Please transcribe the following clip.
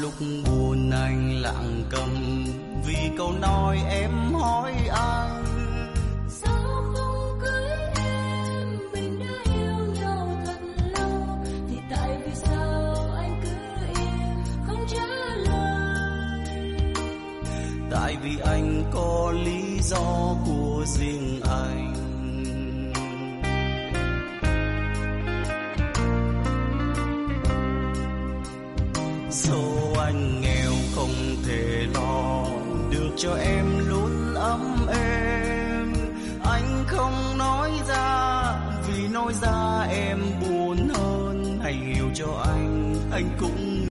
lúc buồn anh lặng câm vì câu nói em hỏi anh. Sao không cưới em, mình đã yêu nhau thật lâu, thì tại vì sao anh cứ im không trả lời? Tại vì anh có lý do của riêng anh. Số anh nghèo không thể lo được cho em luôn ấm êm. Anh không nói ra vì nói ra em buồn hơn. Hãy hiểu cho anh cũng